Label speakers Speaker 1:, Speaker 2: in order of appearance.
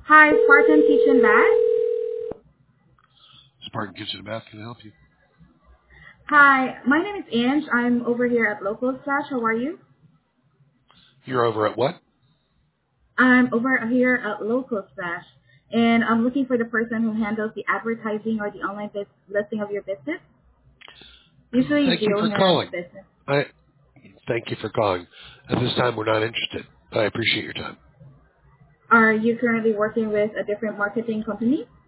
Speaker 1: Hi, Spartan Kitchen Bath.
Speaker 2: Spartan Kitchen and Bath can I help you.
Speaker 1: Hi, my name is Ange. I'm over here at Local Slash. How are you?
Speaker 2: You're over at what?
Speaker 1: I'm over here at Local Slash, and I'm looking for the person who handles the advertising or the online listing of your business. Usually
Speaker 2: Thank
Speaker 1: the
Speaker 2: you for
Speaker 1: owner of the
Speaker 2: calling.
Speaker 1: business.
Speaker 2: I thank you for calling. At this time, we're not interested, but I appreciate your time.
Speaker 1: Are you currently working with a different marketing company?